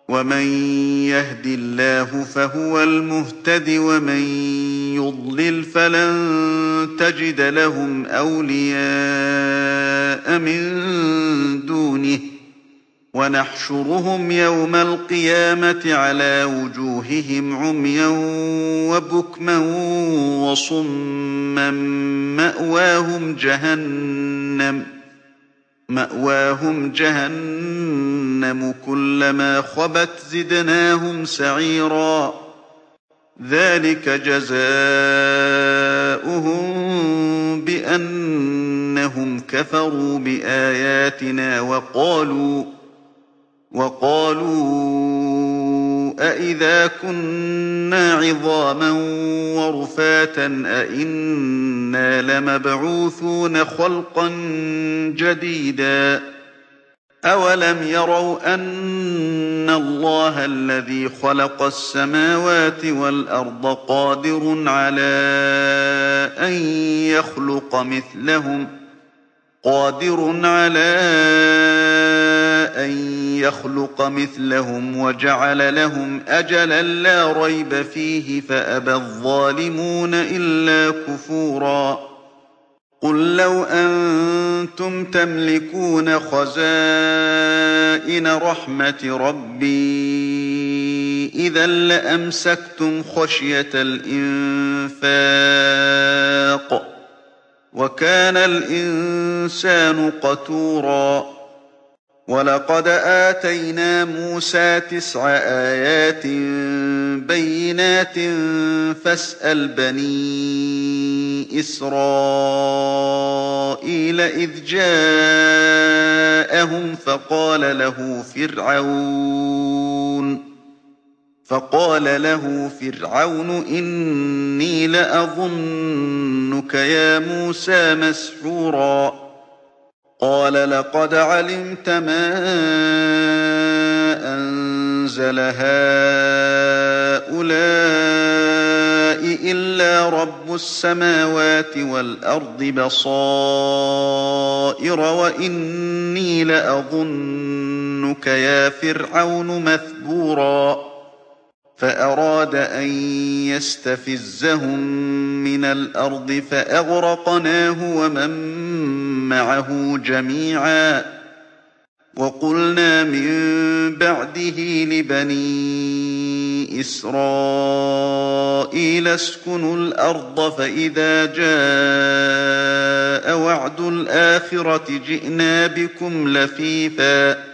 ومن يهد الله فهو المهتد ومن يضلل فلن تجد لهم أولياء من دونه ونحشرهم يوم القيامة على وجوههم عميا وبكما وصما مأواهم جهنم كلما خبت زدناهم سعيرا ذلك جزاؤهم بأنهم كفروا بآياتنا وقالوا أإذا كنا عظاما ورفاتا أإنا لمبعوثون خلقا جديدا أولم يروا أن الله الذي خلق السماوات والأرض قادر على أن يخلق مثلهم وجعل لهم أجلا لا ريب فيه فأبى الظالمون إلا كفورا قل لو أنتم تملكون خزائن رحمة ربي إذا لأمسكتم خشية الإنفاق وكان الإنسان قتورا ولقد آتينا موسى 9 آيات بينات فاسأل بني إسرائيل إذ جاءهم فقال له فرعون إني لأظنك يا موسى مسحورا قال لقد علمت ما أنزل هؤلاء إلا رب السماوات والأرض بصائر وإني لأظنك يا فرعون مثبورا فأراد أن يستفزهم من الأرض فأغرقناه ومن معه جميعا وقلنا من بعده لبني إسرائيل اسكنوا الأرض فإذا جاء وعد الآخرة جئنا بكم لفيفا